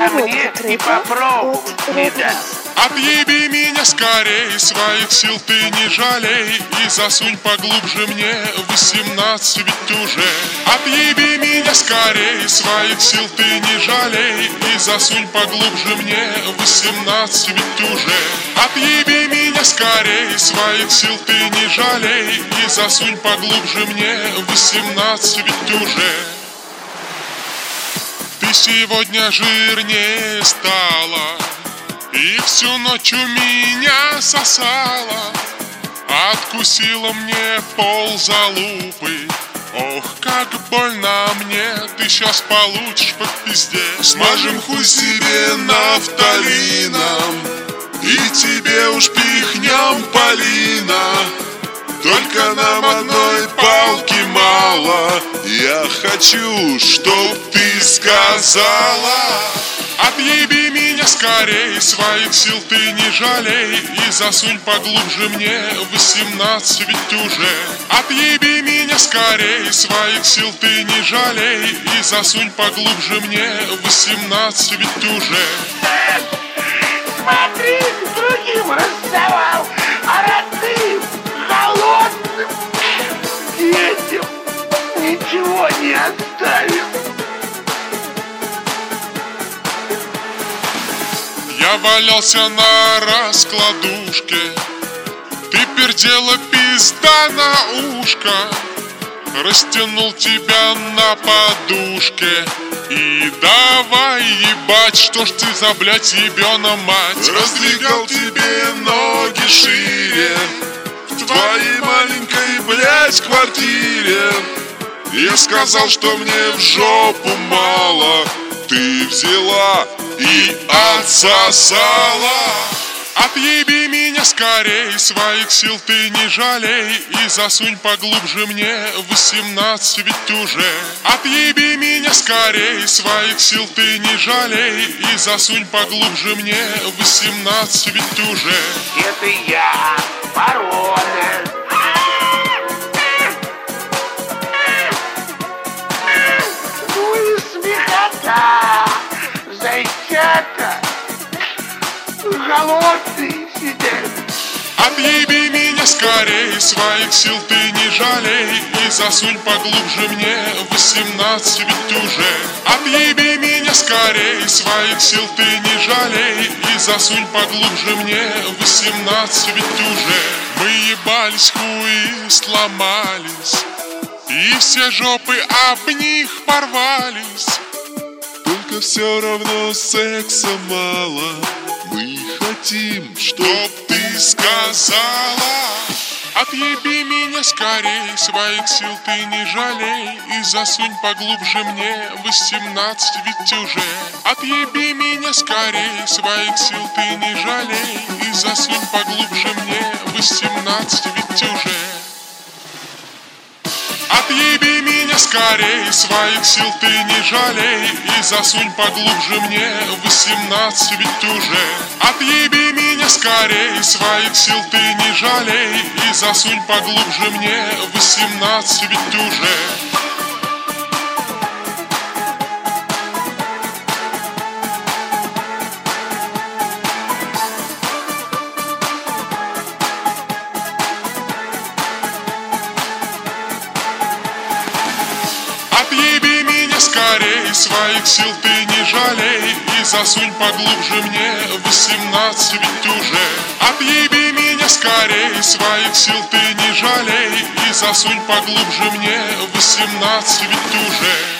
мне и попробовать не даст. Отъеби меня скорей, своих сил ты не жалей, и засунь поглубже мне 18, ведь уже. Отъеби меня скорей, своих сил ты не жалей, и засунь поглубже мне 18, ведь уже. Отъеби меня скорей, своих сил ты не жалей, и засунь поглубже мне 18, ведь уже. Ты сегодня жирнее стала и всю ночь у меня сосала, откусила мне ползалупы. Ох, как больно мне, ты сейчас получишь по пизде. Смажем хуй себе нафталином и тебе уж пихнем полина. Только нам одной палки мало, я хочу, чтоб ты сказала. Отъеби меня скорей, своих сил ты не жалей, и засунь поглубже мне 18, ведь уже. Отъеби меня скорей, своих сил ты не жалей, и засунь поглубже мне 18, ведь уже. Смотри, другим раздавал, а родным, голодным детям ничего не оставил. Я валялся на раскладушке, ты пердела пизда на ушко, растянул тебя на подушке и давай ебать, что ж ты за, блядь, ебёна мать. Раздвигал тебе ноги шире в твоей маленькой, блядь, квартире. Я сказал, что мне в жопу мало, ты взяла и отсосала. Отъеби меня скорей, своих сил ты не жалей, и засунь поглубже мне 18, ведь уже. Отъеби меня скорей, своих сил ты не жалей, и засунь поглубже мне 18, ведь уже. Это я, ворона. Ну и смехота, зайчата, голодные сидят. Отъеби меня скорей, своих сил ты не жалей, и засунь поглубже мне 18, ведь уже. Отъеби меня скорей, своих сил ты не жалей, и засунь поглубже мне 18, ведь уже. Мы ебались, хуи сломались, и все жопы об них порвались. Только все равно секса мало, мы хотим, чтоб ты сказала. Отъеби меня скорей, своих сил ты не жалей, и засунь поглубже мне 18, ведь уже. Отъеби меня скорей, своих сил ты не жалей, и засунь поглубже мне 18, ведь уже. Отъеби меня скорей, своих сил ты не жалей, и засунь поглубже мне 18, ведь уже. Отъеби меня скорей, своих сил ты не жалей, и засунь поглубже мне 18, ведь уже. Отъеби меня скорей, своих сил ты не жалей, и засунь поглубже мне 18, ведь уже. Отъеби меня скорей, своих сил ты не жалей, и засунь поглубже мне 18, ведь уже.